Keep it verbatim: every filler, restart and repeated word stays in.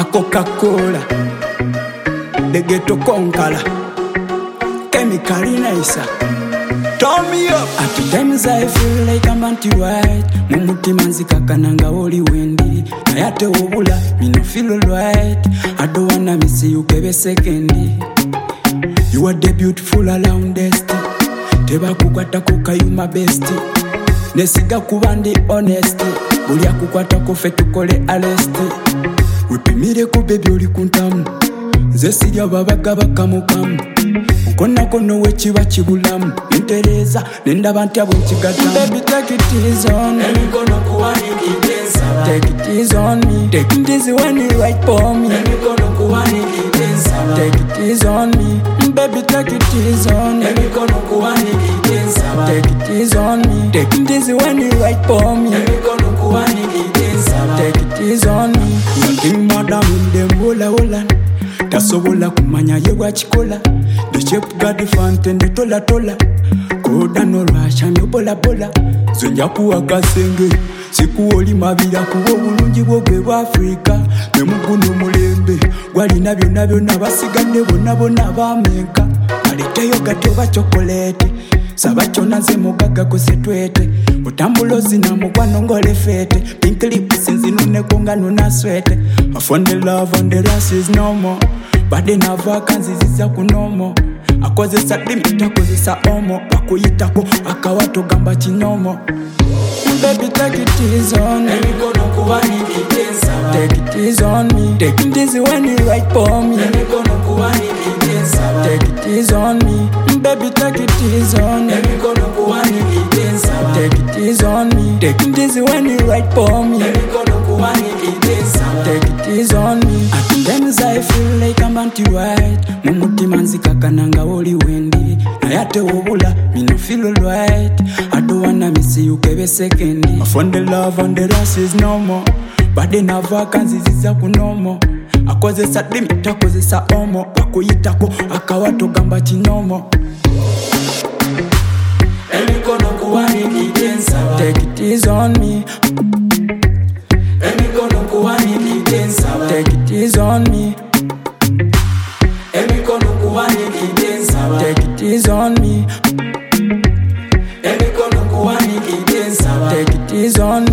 a Coca-Cola, the ghetto conqueror, chemical nicer. Turn me up. At times I feel like I'm anti-white. Mumutima nzikakananga oli wendi. Nayate obula, me no feel alright. I don't wanna miss you kebe sekendi. You are the beautiful around desti. Teba kukwata kuka you my bestie. Nesiga kubandi honesty. Buli akukwata kofe tukole arresti. Wipimire ku baby oli kuntamu. Nze sirya babaga bakamukamu. Ukona kono wechiba chibulamu. Nintereza nendaba ntyabo nchigatamu. Baby take it easy on me. Emikono kuwani kitensa. Take it easy on me. Take it easy when you right for me. Emikono kuwani kitensa. Take it easy on me. Baby take it easy on me. Emikono kuwani kitensa. Take it easy on me. Take it easy when you right for me. Emikono kuwani kitensa. Take it easy on me. Nothing madam in them hola hola. Tasobola kumanya yewa chikola. The shape got the fountain the tola tola. Koda no rush and yo bola bola. Zonja kuwa kasenge. Siku oli mabira kuwo bulungi bwogwe bwa Afrika. Memuguno mulembe. Gwali nabyo nabyo nabasigande bonna bonna bamenka. Aliteyo gateba chocolate. Sabachona nze mugaga kusetwete. Utambulozi na mugwano ngole fete. Pink lips nzinune konga nuna swete. I found the love on the rest is no more. Bade na vacancies ziza kunomo. Akozesa limita kozesa omo. Bakuyitako akawato gamba chinomo. Baby take it easy on me. Emikono kuwani kitensa. Take it easy on me. Take it easy when you right for me. Emikono kuwani kitensa. Take it easy on me. Baby take it easy on me. Emikono kuwani kitensa. Take it easy on me. Take it easy when you right for me. Emikono kuwani kitensa. Take it easy on me. At times I feel like I'm anti-white. Mumutima nzikakananga oli wendi. Nayate obula, me no feel alright. I don't wanna miss you kebe sekendi. I found the love on the rest is no more. Bade na vacancies ziza kunomo. Akozesa limita kozesa omo. Bakuyitako akawato gamba chinomo. Emikono kuwani kitensa. Take it easy on me. Emikono kuwani kitensa. Take it easy on me. Emikono kuwani kitensa. Take it easy on me. Emikono kuwani kitensa. Take it easy on me.